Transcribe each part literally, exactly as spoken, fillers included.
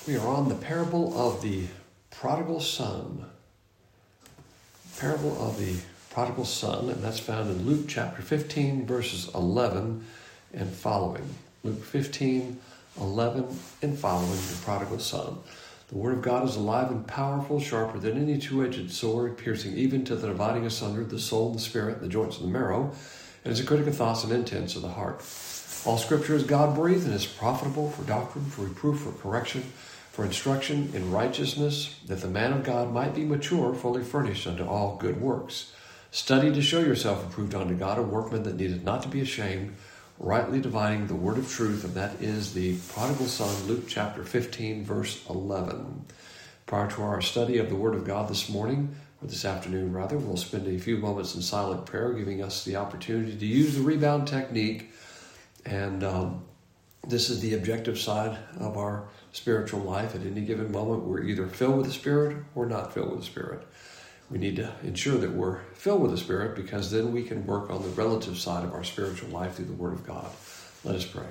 We are on the parable of the prodigal son. Parable of the prodigal son, and that's found in Luke chapter fifteen, verses eleven and following. Luke fifteen, eleven and following, the prodigal son. The word of God is alive and powerful, sharper than any two-edged sword, piercing even to the dividing asunder of the soul and the spirit, and the joints and the marrow, and is a critic of thoughts and intents of the heart. All Scripture is God-breathed and is profitable for doctrine, for reproof, for correction, for instruction in righteousness, that the man of God might be mature, fully furnished unto all good works. Study to show yourself approved unto God, a workman that needeth not to be ashamed, rightly dividing the word of truth, and that is the prodigal son, Luke chapter fifteen, verse eleven. Prior to our study of the word of God this morning, or this afternoon rather, we'll spend a few moments in silent prayer, giving us the opportunity to use the rebound technique. And um, this is the objective side of our spiritual life. At any given moment, we're either filled with the Spirit or not filled with the Spirit. We need to ensure that we're filled with the Spirit, because then we can work on the relative side of our spiritual life through the Word of God. Let us pray.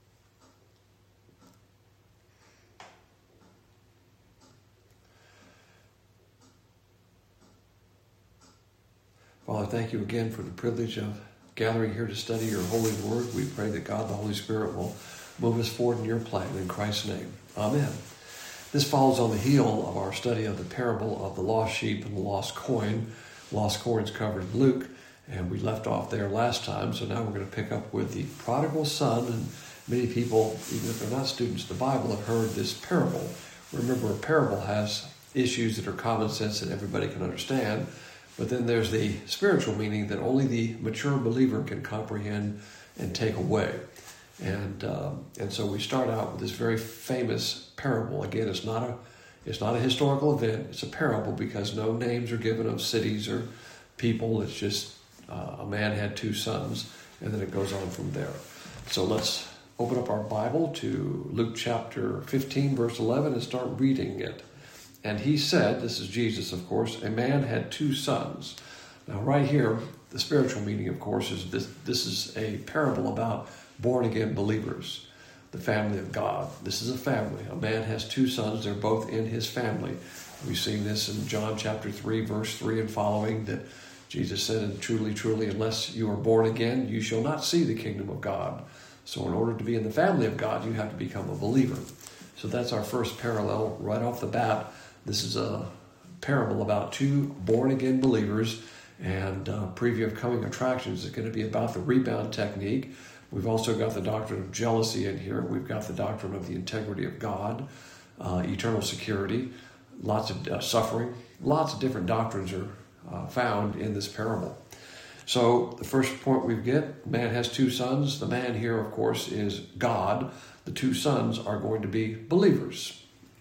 Father, thank you again for the privilege of gathering here to study your holy word. We pray that God, the Holy Spirit, will move us forward in your plan. In Christ's name, amen. This follows on the heel of our study of the parable of the lost sheep and the lost coin. Lost coins covered in Luke, and we left off there last time. So now we're going to pick up with the prodigal son. And many people, even if they're not students of the Bible, have heard this parable. Remember, a parable has issues that are common sense that everybody can understand. But then there's the spiritual meaning that only the mature believer can comprehend and take away. And um, and so we start out with this very famous parable. Again, it's not a it's not a historical event. It's a parable because no names are given of cities or people. It's just uh, a man had two sons, and then it goes on from there. So let's open up our Bible to Luke chapter fifteen, verse eleven, and start reading it. And he said, this is Jesus, of course, a man had two sons. Now, right here, the spiritual meaning, of course, is this, this is a parable about born-again believers, the family of God. This is a family. A man has two sons. They're both in his family. We've seen this in John chapter three, verse three and following, that Jesus said, and truly, truly, unless you are born again, you shall not see the kingdom of God. So in order to be in the family of God, you have to become a believer. So that's our first parallel right off the bat. This is a parable about two born-again believers, and uh, preview of coming attractions is going to be about the rebound technique. We've also got the doctrine of jealousy in here. We've got the doctrine of the integrity of God, uh, eternal security, lots of uh, suffering. Lots of different doctrines are uh, found in this parable. So the first point we get, man has two sons. The man here, of course, is God. The two sons are going to be believers.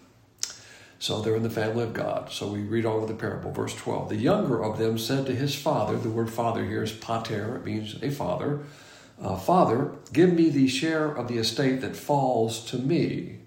So they're in the family of God. So we read on with the parable, verse twelve. The younger of them said to his father, the word father here is pater, it means a father. Uh, Father, give me the share of the estate that falls to me.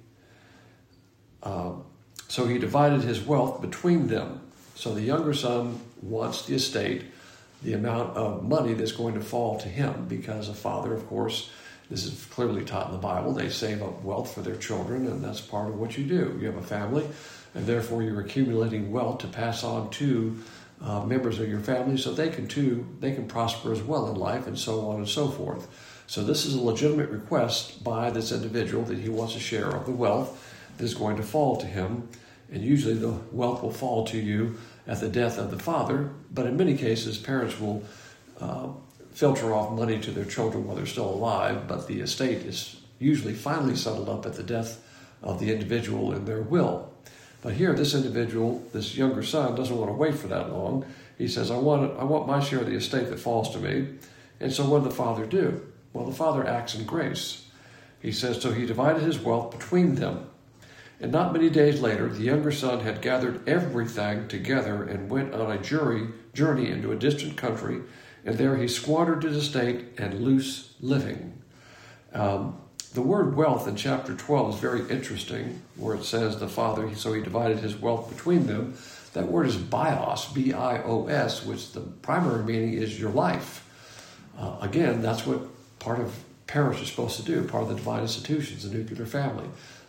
Uh, so he divided his wealth between them. So the younger son wants the estate, the amount of money that's going to fall to him, because a father, of course, this is clearly taught in the Bible, they save up wealth for their children, and that's part of what you do. You have a family, and therefore you're accumulating wealth to pass on to uh, members of your family so they can too, they can prosper as well in life, and so on and so forth. So this is a legitimate request by this individual that he wants a share of the wealth that is going to fall to him. And usually the wealth will fall to you at the death of the father, but in many cases parents will uh, filter off money to their children while they're still alive, but the estate is usually finally settled up at the death of the individual in their will. But here, this individual, this younger son, doesn't want to wait for that long. He says, I want I want my share of the estate that falls to me. And so what did the father do? Well, the father acts in grace. He says, so he divided his wealth between them. And not many days later, the younger son had gathered everything together and went on a jury, journey into a distant country, and there he squandered his estate and loose living. Um, the word wealth in chapter twelve is very interesting, where it says the father, so he divided his wealth between them. That word is bios, B I O S, which the primary meaning is your life. Uh, again, that's what part of parents are supposed to do, part of the divine institutions, the nuclear family.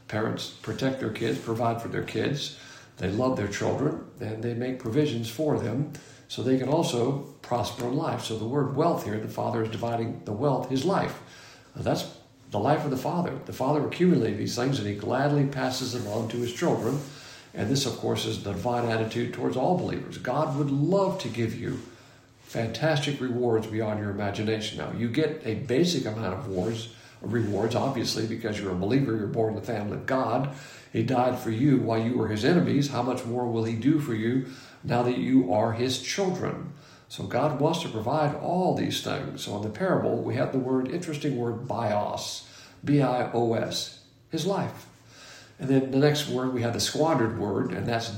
Parents protect their kids, provide for their kids. They love their children, and they make provisions for them so they can also prosper in life. So the word wealth here, the Father is dividing the wealth, his life. That's the life of the Father. The Father accumulated these things, and he gladly passes them on to his children. And this, of course, is the divine attitude towards all believers. God would love to give you fantastic rewards beyond your imagination. Now, you get a basic amount of rewards, rewards, obviously, because you're a believer, you're born in the family of God. He died for you while you were his enemies. How much more will he do for you now that you are his children? So God wants to provide all these things. So in the parable, we have the word, interesting word, bios, B I O S, his life. And then the next word, we have the squandered word, and that's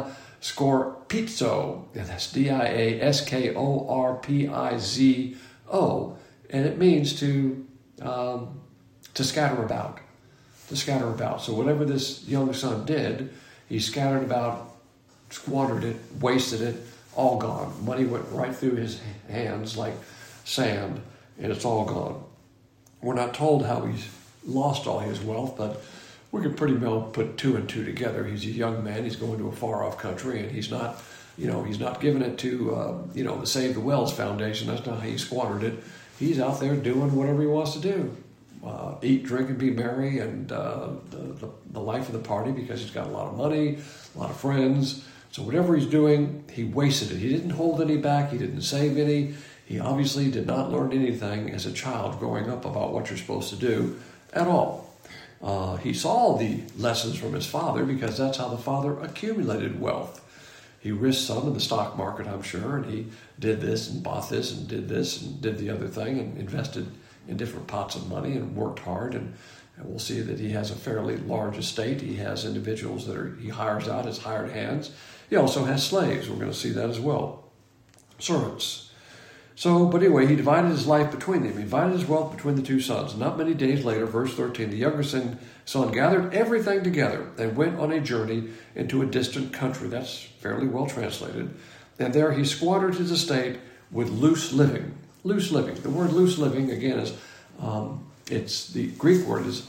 diascorpizo, and that's D I A S K O R P I Z O, and it means to um, to scatter about, to scatter about. So whatever this young son did, he scattered about, squandered it, wasted it, all gone. Money went right through his hands like sand, and it's all gone. We're not told how he lost all his wealth, but we could pretty well put two and two together. He's a young man. He's going to a far-off country, and he's not, you know, he's not giving it to, uh, you know, the Save the Wells Foundation. That's not how he squandered it. He's out there doing whatever he wants to do. Uh, eat, drink, and be merry, and uh, the, the, the life of the party, because he's got a lot of money, a lot of friends. So whatever he's doing, he wasted it. He didn't hold any back. He didn't save any. He obviously did not learn anything as a child growing up about what you're supposed to do at all. Uh, he saw the lessons from his father, because that's how the father accumulated wealth. He risked some in the stock market, I'm sure, and he did this and bought this and did this and did the other thing and invested in different pots of money and worked hard. And, and we'll see that he has a fairly large estate. He has individuals that are, he hires out as hired hands. He also has slaves. We're going to see that as well. Servants. So, but anyway, he divided his life between them. He divided his wealth between the two sons. Not many days later, verse thirteen, the younger son, son gathered everything together and went on a journey into a distant country. That's fairly well translated. And there he squandered his estate with loose living. Loose living. The word loose living, again, is, um, it's the Greek word is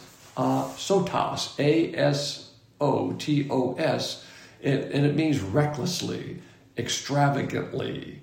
asotos, A S O T O S, and, and it means recklessly, extravagantly.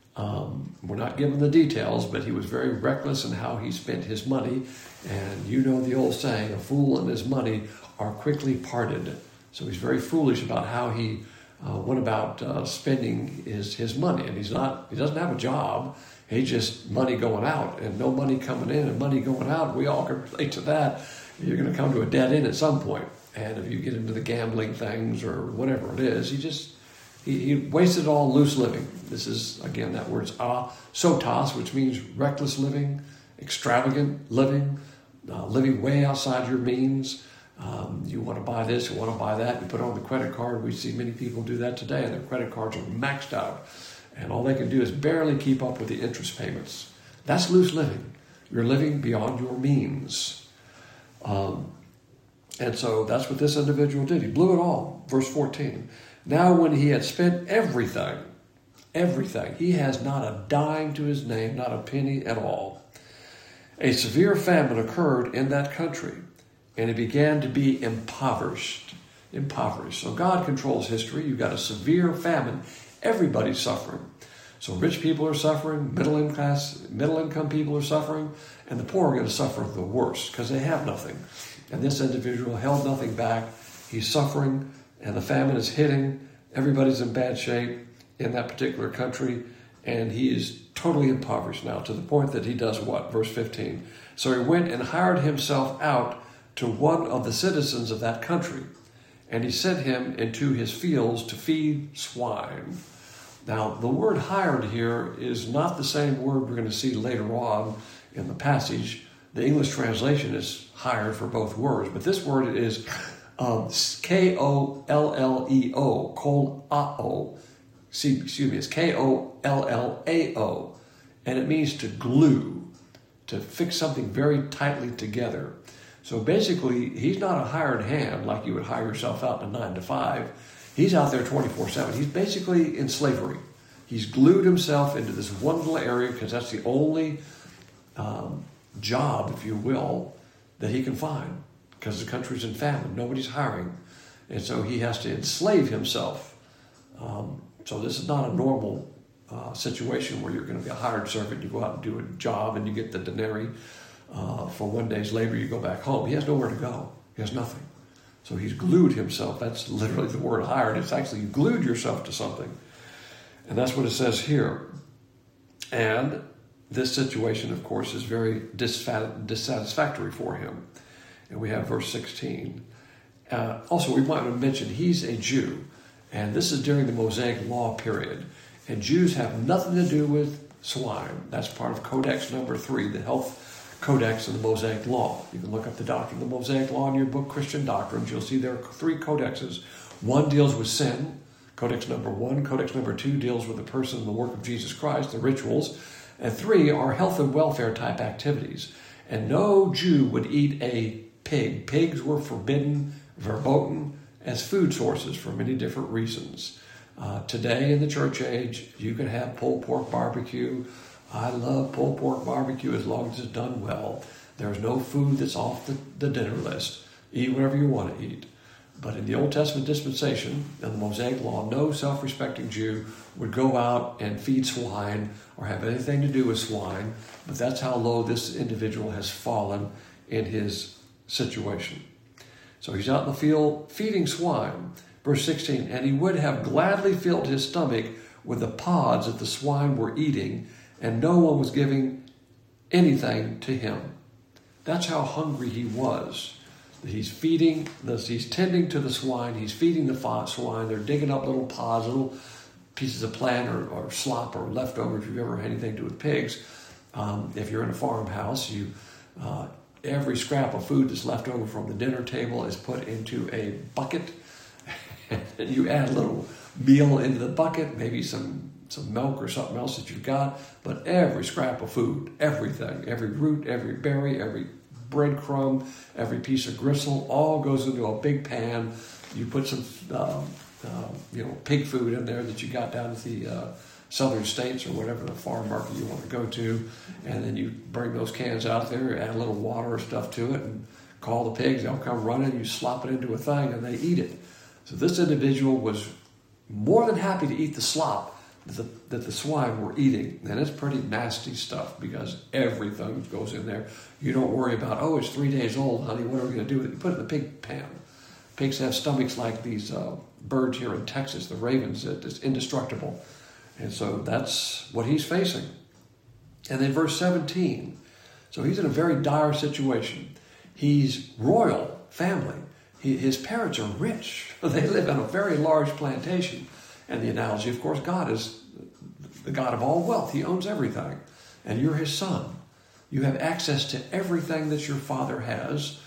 Um, we're not given the details, but he was very reckless in how he spent his money. And you know the old saying, a fool and his money are quickly parted. So he's very foolish about how he uh, went about uh, spending his, his money. And he's not, he doesn't have a job. He's just money going out and no money coming in and money going out. We all can relate to that. You're going to come to a dead end at some point. And if you get into the gambling things or whatever it is, he just... He, he wasted all loose living. This is, again, that word's asotos, which means reckless living, extravagant living, uh, living way outside your means. Um, you want to buy this, you want to buy that, you put it on the credit card. We see many people do that today, and their credit cards are maxed out. And all they can do is barely keep up with the interest payments. That's loose living. You're living beyond your means. Um, and so that's what this individual did. He blew it all. Verse fourteen. Now when he had spent everything, everything, he has not a dime to his name, not a penny at all. A severe famine occurred in that country, and he began to be impoverished. Impoverished. So God controls history. You've got a severe famine. Everybody's suffering. So rich people are suffering, middle income class, middle income people are suffering, and the poor are going to suffer the worst because they have nothing. And this individual held nothing back. He's suffering. And the famine is hitting. Everybody's in bad shape in that particular country. And he is totally impoverished now, to the point that he does what? Verse fifteen. So he went and hired himself out to one of the citizens of that country. And he sent him into his fields to feed swine. Now, the word hired here is not the same word we're going to see later on in the passage. The English translation is hired for both words. But this word is... Um, K O L L E O, kol-a-o, excuse me, it's K O L L A O, and it means to glue, to fix something very tightly together. So basically, he's not a hired hand like you would hire yourself out in a nine to five. He's out there twenty-four seven. He's basically in slavery. He's glued himself into this one little area because that's the only um, job, if you will, that he can find. because the country's in famine. Nobody's hiring. And so he has to enslave himself. Um, so this is not a normal uh, situation where you're going to be a hired servant. You go out and do a job and you get the denarii uh, for one day's labor. You go back home. He has nowhere to go. He has nothing. So he's glued himself. That's literally the word hired. It's actually you glued yourself to something. And that's what it says here. And this situation, of course, is very dissatisfactory for him. And we have verse sixteen. Uh, also, we might have mentioned he's a Jew. And this is during the Mosaic Law period. And Jews have nothing to do with swine. That's part of Codex number three, the health codex of the Mosaic Law. You can look up the doctrine of the Mosaic Law in your book, Christian Doctrines. You'll see there are three codexes. One deals with sin, Codex number one. Codex number two deals with the person and the work of Jesus Christ, the rituals. And three are health and welfare type activities. And no Jew would eat a pig. Pigs were forbidden, verboten, as food sources for many different reasons. Uh, today in the church age, you can have pulled pork barbecue. I love pulled pork barbecue as long as it's done well. There's no food that's off the, the dinner list. Eat whatever you want to eat. But in the Old Testament dispensation, in the Mosaic Law, no self-respecting Jew would go out and feed swine or have anything to do with swine. But that's how low this individual has fallen in his situation. So he's out in the field feeding swine. Verse sixteen, and he would have gladly filled his stomach with the pods that the swine were eating, and no one was giving anything to him. That's how hungry he was. He's feeding, he's tending to the swine, he's feeding the swine, they're digging up little pods, little pieces of plant or, or slop or leftovers, if you've ever had anything to do with pigs. Um, if you're in a farmhouse, you uh, every scrap of food that's left over from the dinner table is put into a bucket. And you add a little meal into the bucket, maybe some, some milk or something else that you've got. But every scrap of food, everything, every root, every berry, every breadcrumb, every piece of gristle, all goes into a big pan. You put some uh, uh, you know, pig food in there that you got down at the uh, southern states or whatever the farm market you want to go to. And then you bring those cans out there, add a little water or stuff to it, and call the pigs. They'll come running. You slop it into a thing, and they eat it. So this individual was more than happy to eat the slop that the, that the swine were eating. And it's pretty nasty stuff because everything goes in there. You don't worry about, oh, it's three days old, honey. What are we going to do with it? You put it in the pig pan. Pigs have stomachs like these uh, birds here in Texas, the ravens. It's indestructible. And so that's what he's facing. And then verse seventeen. So he's in a very dire situation. He's royal family. He, his parents are rich. They live on a very large plantation. And the analogy, of course, God is the God of all wealth. He owns everything. And you're his son. You have access to everything that your father has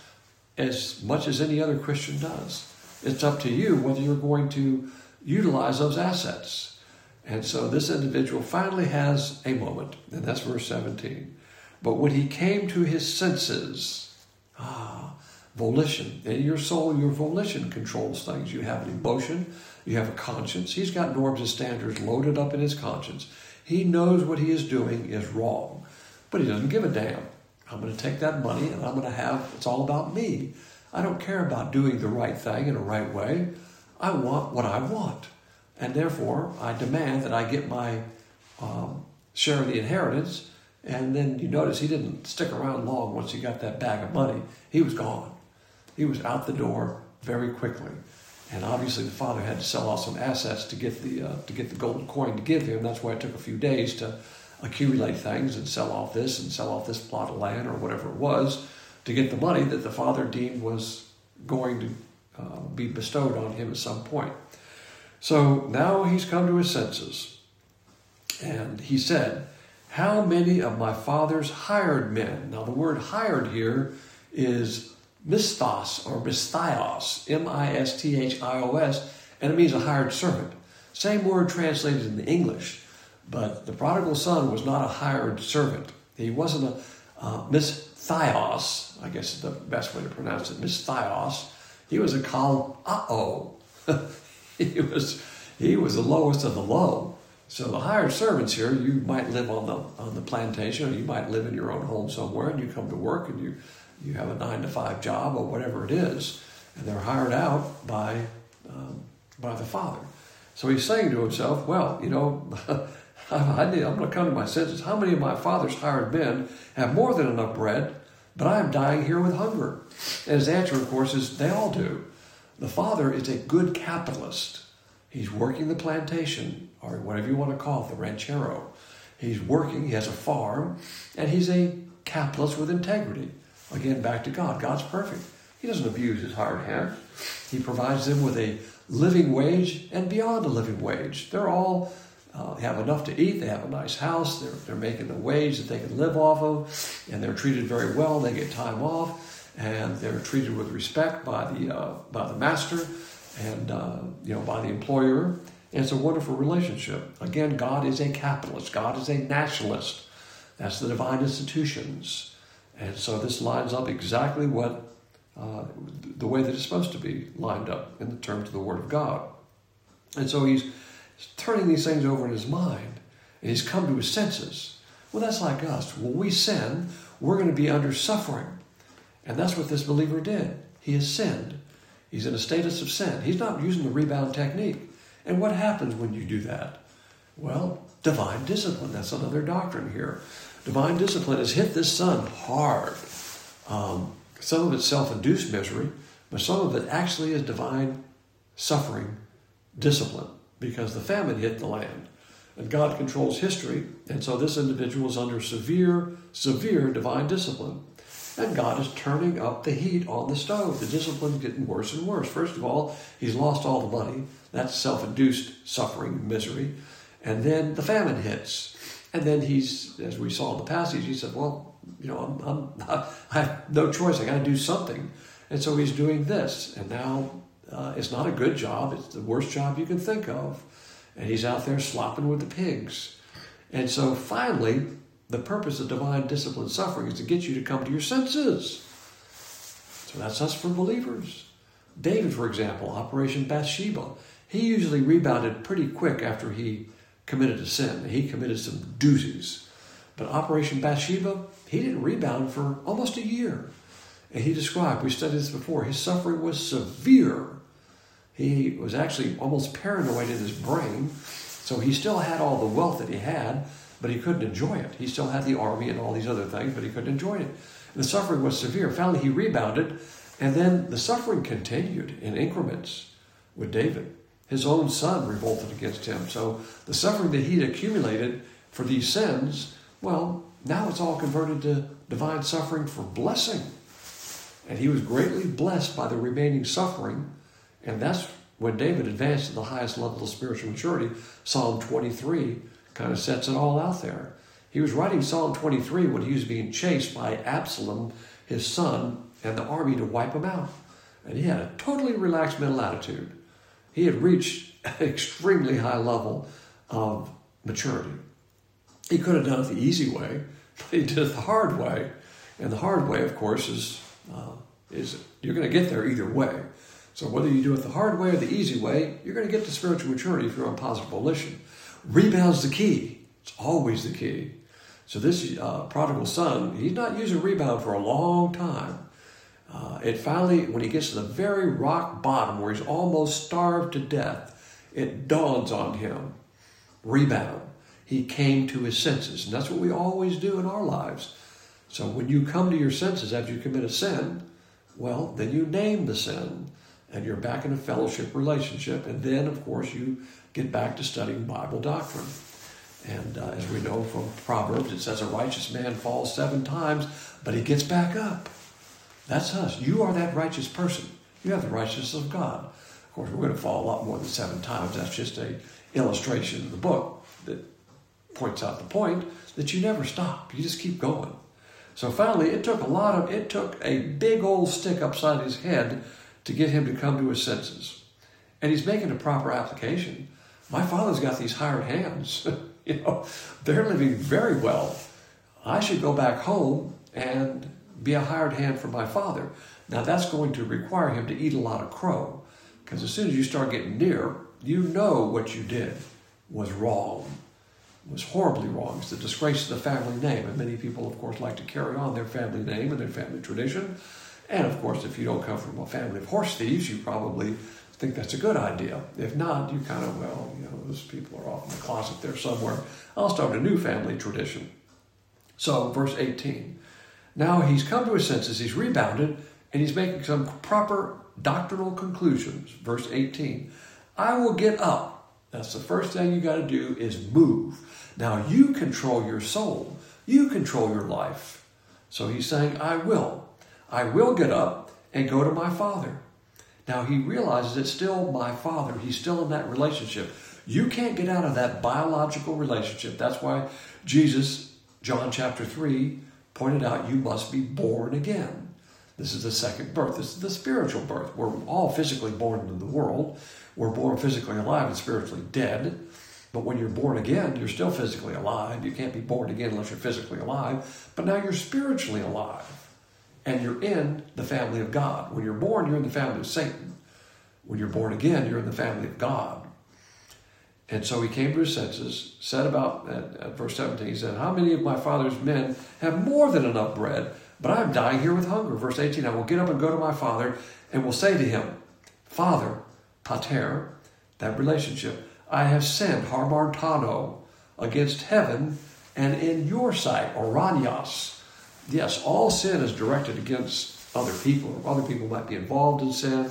as much as any other Christian does. It's up to you whether you're going to utilize those assets. And so this individual finally has a moment, and that's verse seventeen. But when he came to his senses, ah, volition. In your soul, your volition controls things. You have an emotion. You have a conscience. He's got norms and standards loaded up in his conscience. He knows what he is doing is wrong, but he doesn't give a damn. I'm going to take that money and I'm going to have, it's all about me. I don't care about doing the right thing in a right way. I want what I want. And therefore, I demand that I get my um, share of the inheritance. And then you notice he didn't stick around long once he got that bag of money. He was gone. He was out the door very quickly. And obviously the father had to sell off some assets to get the uh, to get the golden coin to give him. That's why it took a few days to accumulate things and sell off this and sell off this plot of land or whatever it was to get the money that the father deemed was going to uh, be bestowed on him at some point. So now he's come to his senses. And he said, how many of my father's hired men? Now the word hired here is misthos or misthios, M I S T H I O S, and it means a hired servant. Same word translated in the English, but the prodigal son was not a hired servant. He wasn't a uh, misthios, I guess is the best way to pronounce it, misthios. He was a kal-a-o. he was he was the lowest of the low. So the hired servants here, you might live on the on the plantation, or you might live in your own home somewhere, and you come to work and you You have a nine to five job or whatever it is, and they're hired out by um, by the father. So he's saying to himself, well, you know, I need, I'm going to come to my senses. How many of my father's hired men have more than enough bread, but I am dying here with hunger? And his answer, of course, is they all do. The father is a good capitalist. He's working the plantation, or whatever you want to call it, the ranchero. He's working, he has a farm, and he's a capitalist with integrity. Again, back to God. God's perfect. He doesn't abuse his hired hand. He provides them with a living wage and beyond a living wage. They're all uh, have enough to eat. They have a nice house. They're, they're making a wage that they can live off of, and they're treated very well. They get time off, and they're treated with respect by the uh, by the master and uh, you know by the employer. And it's a wonderful relationship. Again, God is a capitalist. God is a nationalist. That's the divine institutions. And so this lines up exactly what uh, the way that it's supposed to be lined up in the terms of the Word of God. And so he's turning these things over in his mind, and he's come to his senses. Well, that's like us. When we sin, we're going to be under suffering. And that's what this believer did. He has sinned. He's in a status of sin. He's not using the rebound technique. And what happens when you do that? Well, divine discipline. That's another doctrine here. Divine discipline has hit this son hard. Um, some of it's self-induced misery, but some of it actually is divine suffering discipline, because the famine hit the land. And God controls history, and so this individual is under severe, severe divine discipline. And God is turning up the heat on the stove. The discipline's getting worse and worse. First of all, he's lost all the money. That's self-induced suffering, misery. And then the famine hits. And then he's, as we saw in the passage, he said, well, you know, I'm, I'm, I have no choice. I got to do something. And so he's doing this. And now uh, it's not a good job. It's the worst job you can think of. And he's out there slopping with the pigs. And so finally, the purpose of divine discipline suffering is to get you to come to your senses. So that's us for believers. David, for example, Operation Bathsheba, he usually rebounded pretty quick after he committed a sin. He committed some doozies. But Operation Bathsheba, he didn't rebound for almost a year. And he described, we studied this before, his suffering was severe. He was actually almost paranoid in his brain. So he still had all the wealth that he had, but he couldn't enjoy it. He still had the army and all these other things, but he couldn't enjoy it. And the suffering was severe. Finally, he rebounded, and then the suffering continued in increments with David. His own son revolted against him. So the suffering that he'd accumulated for these sins, well, now it's all converted to divine suffering for blessing. And he was greatly blessed by the remaining suffering. And that's when David advanced to the highest level of spiritual maturity. Psalm twenty-three kind of sets it all out there. He was writing Psalm twenty-three when he was being chased by Absalom, his son, and the army to wipe him out. And he had a totally relaxed mental attitude. He had reached an extremely high level of maturity. He could have done it the easy way, but he did it the hard way. And the hard way, of course, is, uh, is you're going to get there either way. So whether you do it the hard way or the easy way, you're going to get to spiritual maturity if you're on positive volition. Rebound's the key. It's always the key. So this uh, prodigal son, he's not using rebound for a long time. Uh, it finally, when he gets to the very rock bottom where he's almost starved to death, it dawns on him. Rebound. He came to his senses. And that's what we always do in our lives. So when you come to your senses after you commit a sin, well, then you name the sin. And you're back in a fellowship relationship. And then, of course, you get back to studying Bible doctrine. And uh, as we know from Proverbs, it says a righteous man falls seven times, but he gets back up. That's us. You are that righteous person. You have the righteousness of God. Of course, we're going to fall a lot more than seven times. That's just an illustration of the book that points out the point that you never stop. You just keep going. So finally, it took a lot of, it took a big old stick upside his head to get him to come to his senses. And he's making a proper application. My father's got these hired hands. You know, they're living very well. I should go back home and be a hired hand for my father. Now that's going to require him to eat a lot of crow, because as soon as you start getting near, you know what you did was wrong. was horribly wrong. It's the disgrace of the family name. And many people, of course, like to carry on their family name and their family tradition. And, of course, if you don't come from a family of horse thieves, you probably think that's a good idea. If not, you kind of, well, you know, those people are off in the closet there somewhere. I'll start a new family tradition. So, verse eighteen. Now he's come to his senses, he's rebounded, and he's making some proper doctrinal conclusions. Verse eighteen. I will get up. That's the first thing you got to do is move. Now you control your soul. You control your life. So he's saying, I will. I will get up and go to my Father. Now he realizes it's still my Father. He's still in that relationship. You can't get out of that biological relationship. That's why Jesus, John chapter three, pointed out you must be born again. This is the second birth. This is the spiritual birth. We're all physically born into the world. We're born physically alive and spiritually dead. But when you're born again, you're still physically alive. You can't be born again unless you're physically alive. But now you're spiritually alive. And you're in the family of God. When you're born, you're in the family of Satan. When you're born again, you're in the family of God. And so he came to his senses, said about, at, at verse seventeen, he said, how many of my father's men have more than enough bread, but I'm dying here with hunger. Verse eighteen, I will get up and go to my father and will say to him, Father, pater, that relationship, I have sinned, harmartano, against heaven and in your sight, oranios. Yes, all sin is directed against other people. Other people might be involved in sin,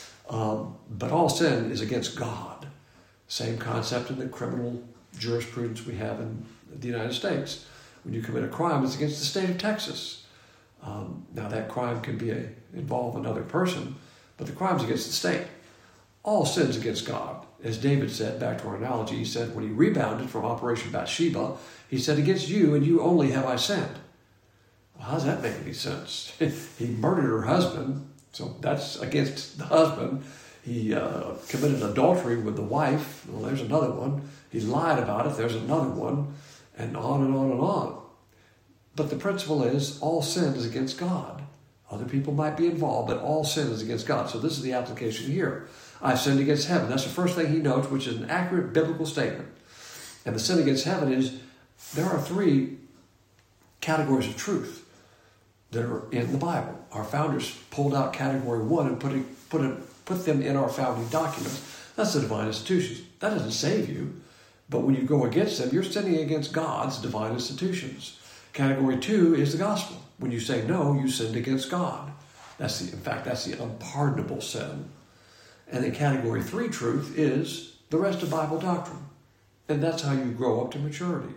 um, but all sin is against God. Same concept in the criminal jurisprudence we have in the United States. When you commit a crime, it's against the state of Texas. Um, now that crime can be a, involve another person, but the crime's against the state. All sin's against God. As David said, back to our analogy, he said when he rebounded from Operation Bathsheba, he said, against you and you only have I sinned. Well, how does that make any sense? He murdered her husband, so that's against the husband. He uh, committed adultery with the wife. Well, there's another one. He lied about it. There's another one. And on and on and on. But the principle is all sin is against God. Other people might be involved, but all sin is against God. So this is the application here. I've sinned against heaven. That's the first thing he notes, which is an accurate biblical statement. And the sin against heaven is there are three categories of truth that are in the Bible. Our founders pulled out category one and put it, put it, put them in our founding documents. That's the divine institutions. That doesn't save you. But when you go against them, you're sinning against God's divine institutions. Category two is the gospel. When you say no, you sinned against God. That's the, in fact, that's the unpardonable sin. And then category three truth is the rest of Bible doctrine. And that's how you grow up to maturity.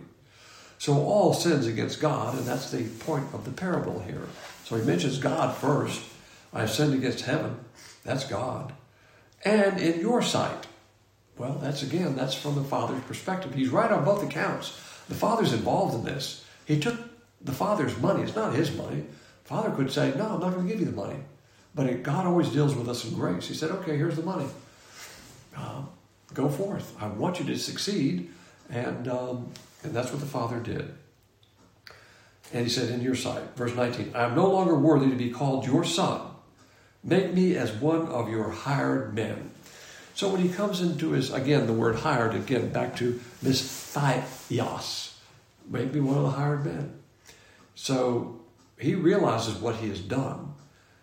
So all sins against God, and that's the point of the parable here. So he mentions God first. I have sinned against heaven. That's God. And in your sight. Well, that's again, that's from the Father's perspective. He's right on both accounts. The Father's involved in this. He took the Father's money. It's not his money. Father could say, no, I'm not going to give you the money. But it, God always deals with us in grace. He said, okay, here's the money. Uh, go forth. I want you to succeed. And um, and that's what the Father did. And he said, in your sight, verse nineteen, I am no longer worthy to be called your son. Make me as one of your hired men. So when he comes into his, again, the word hired, again, back to misthios. Make me one of the hired men. So he realizes what he has done.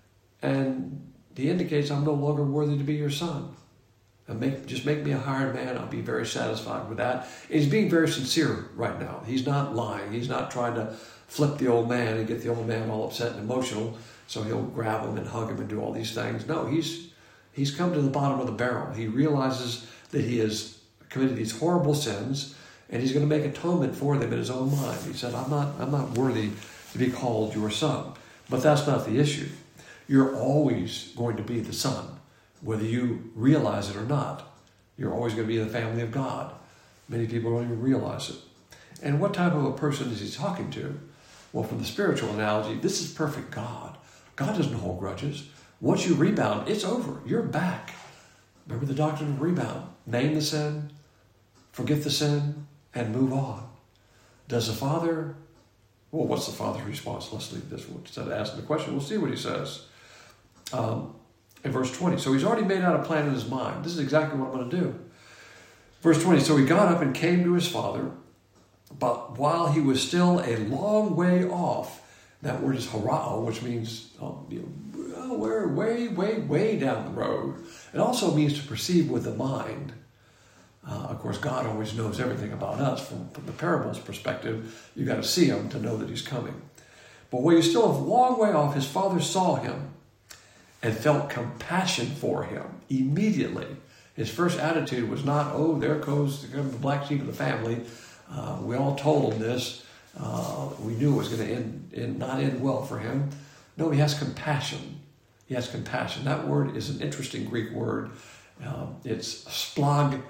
And he indicates, I'm no longer worthy to be your son. And make, just make me a hired man. I'll be very satisfied with that. And he's being very sincere right now. He's not lying. He's not trying to flip the old man and get the old man all upset and emotional. So he'll grab him and hug him and do all these things. No, he's he's come to the bottom of the barrel. He realizes that he has committed these horrible sins, and he's going to make atonement for them in his own mind. He said, I'm not, I'm not worthy to be called your son. But that's not the issue. You're always going to be the son, whether you realize it or not. You're always going to be in the family of God. Many people don't even realize it. And what type of a person is he talking to? Well, from the spiritual analogy, this is perfect God. God doesn't hold grudges. Once you rebound, it's over. You're back. Remember the doctrine of rebound. Name the sin, forget the sin, and move on. Does the Father... Well, what's the Father's response? Let's leave this one. Instead of asking the question, we'll see what he says. Um, in verse twenty. So he's already made out a plan in his mind. This is exactly what I'm going to do. Verse twenty. So he got up and came to his father. But while he was still a long way off, that word is harao, which means um, you know, oh, we're way, way, way down the road. It also means to perceive with the mind. Uh, of course, God always knows everything about us. From, from the parable's perspective, you got to see him to know that he's coming. But while he was still a long way off, his father saw him and felt compassion for him immediately. His first attitude was not, oh, there goes the black sheep of the family. Uh, we all told him this. Uh, we knew it was going to end, end, not end well for him. No, he has compassion. He has compassion. That word is an interesting Greek word. Uh, it's splag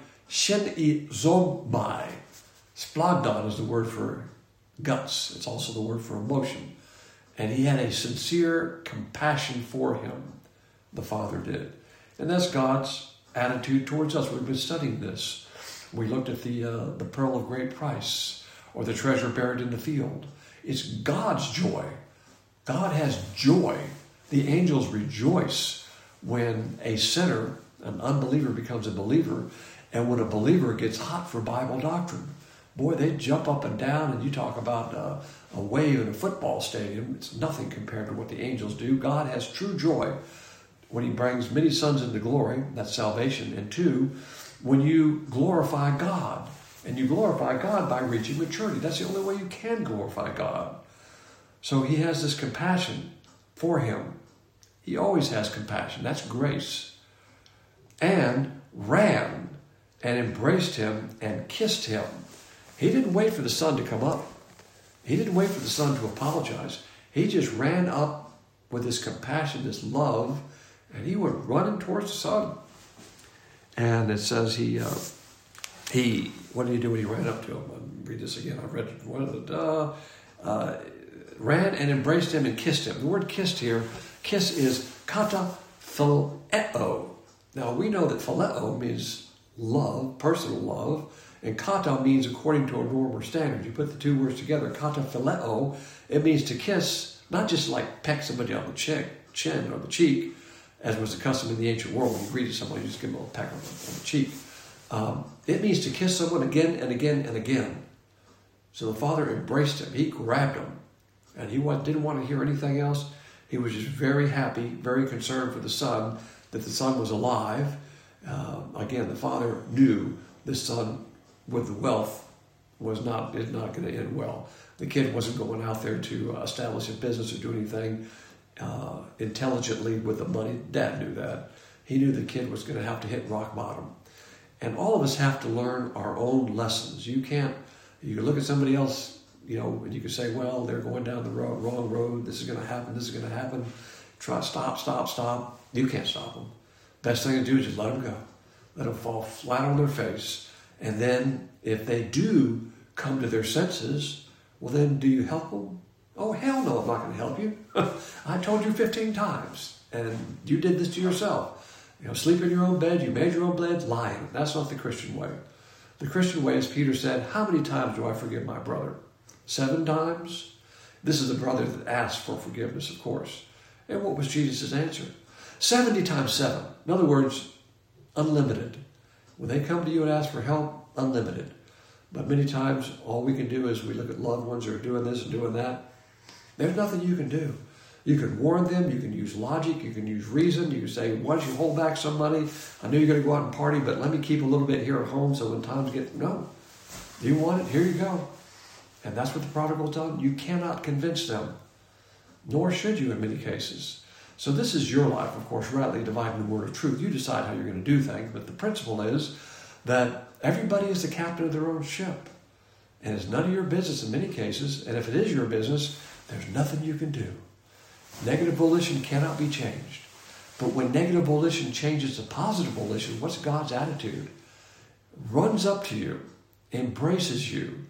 shenizomai. Splagdon is the word for guts. It's also the word for emotion. And he had a sincere compassion for him, the Father did. And that's God's attitude towards us. We've been studying this. We looked at the uh, the pearl of great price, or the treasure buried in the field. It's God's joy. God has joy. The angels rejoice when a sinner, an unbeliever, becomes a believer, and when a believer gets hot for Bible doctrine. Boy, they jump up and down, and you talk about uh, a wave in a football stadium. It's nothing compared to what the angels do. God has true joy when he brings many sons into glory, that's salvation, and two, when you glorify God. And you glorify God by reaching maturity. That's the only way you can glorify God. So he has this compassion for him. He always has compassion. That's grace. And ran and embraced him and kissed him. He didn't wait for the sun to come up. He didn't wait for the son to apologize. He just ran up with this compassion, this love, and he went running towards the son. And it says he, uh, he, what did he do when he ran up to him? I'll read this again. I read it. What is it? Uh, uh, ran and embraced him and kissed him. The word kissed here, kiss is kata phileo. Now we know that phileo means love, personal love. And kata means according to a norm or standard. You put the two words together, kata phileo, it means to kiss, not just like peck somebody on the chin, chin or the cheek, as was the custom in the ancient world. When you greeted someone, you just give them a little peck on the, on the cheek. Um, it means to kiss someone again and again and again. So the father embraced him. He grabbed him. And he didn't want to hear anything else. He was just very happy, very concerned for the son, that the son was alive. Uh, again, the father knew this son with the wealth was not is not going to end well. The kid wasn't going out there to uh, establish a business or do anything uh, intelligently with the money. Dad knew that. He knew the kid was going to have to hit rock bottom. And all of us have to learn our own lessons. You can't, you can look at somebody else, you know, and you can say, well, they're going down the road, wrong road. This is going to happen. This is going to happen. Try, stop, stop, stop. You can't stop them. Best thing to do is just let them go. Let them fall flat on their face. And then if they do come to their senses, well, then do you help them? Oh, hell no, I'm not going to help you. I told you fifteen times, and you did this to yourself. You know, sleep in your own bed, you made your own bed, lying. That's not the Christian way. The Christian way, as Peter said, how many times do I forgive my brother? Seven times? This is the brother that asked for forgiveness, of course. And what was Jesus' answer? seventy times seven. In other words, unlimited. When they come to you and ask for help, unlimited. But many times, all we can do is we look at loved ones who are doing this and doing that. There's nothing you can do. You can warn them. You can use logic. You can use reason. You can say, why don't you hold back some money? I know you're going to go out and party, but let me keep a little bit here at home so when times get... No. You want it? Here you go. And that's what the prodigal's done. You cannot convince them. Nor should you in many cases. So this is your life, of course, rightly dividing the word of truth. You decide how you're going to do things, but the principle is that everybody is the captain of their own ship. And it's none of your business in many cases, and if it is your business, there's nothing you can do. Negative volition cannot be changed. But when negative volition changes to positive volition, what's God's attitude? Runs up to you, embraces you,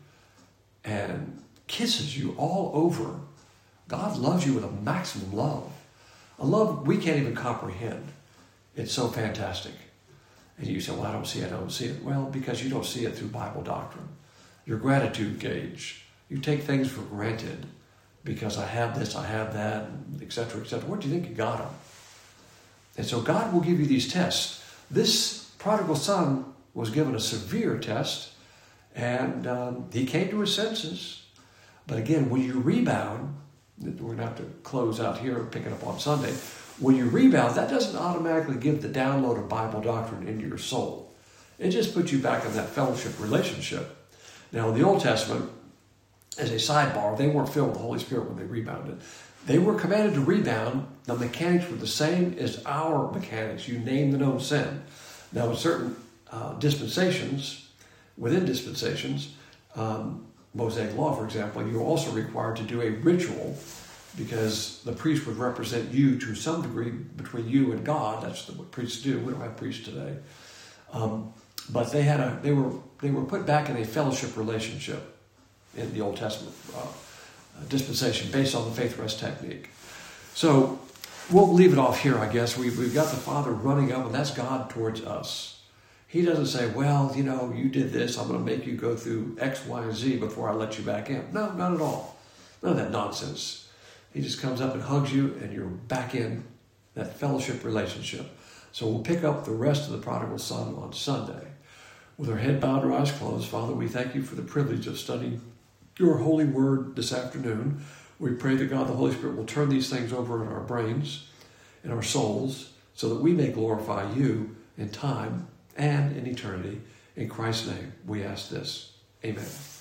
and kisses you all over. God loves you with a maximum love. A love we can't even comprehend. It's so fantastic. And you say, well, I don't see it, I don't see it. Well, because you don't see it through Bible doctrine. Your gratitude gauge. You take things for granted because I have this, I have that, et cetera, et cetera. Where do you think you got them? And so God will give you these tests. This prodigal son was given a severe test, And um, he came to his senses. But again, when you rebound, we're going to have to close out here and pick it up on Sunday. When you rebound, that doesn't automatically give the download of Bible doctrine into your soul. It just puts you back in that fellowship relationship. Now, in the Old Testament, as a sidebar, they weren't filled with the Holy Spirit when they rebounded. They were commanded to rebound. The mechanics were the same as our mechanics. You name the known sin. Now, in certain uh, dispensations, within dispensations, um, Mosaic law, for example, you're also required to do a ritual because the priest would represent you to some degree between you and God. That's what priests do. We don't have priests today. Um, but they had a they were they were put back in a fellowship relationship in the Old Testament uh, dispensation based on the faith rest technique. So we'll leave it off here, I guess. We've, we've got the Father running up, and that's God towards us. He doesn't say, well, you know, you did this. I'm going to make you go through X, Y, and Z before I let you back in. No, not at all. None of that nonsense. He just comes up and hugs you, and you're back in that fellowship relationship. So we'll pick up the rest of the prodigal son on Sunday. With our head bowed and our eyes closed, Father, we thank you for the privilege of studying your holy word this afternoon. We pray that God the Holy Spirit will turn these things over in our brains, in our souls, so that we may glorify you in time and in eternity. In Christ's name, we ask this. Amen.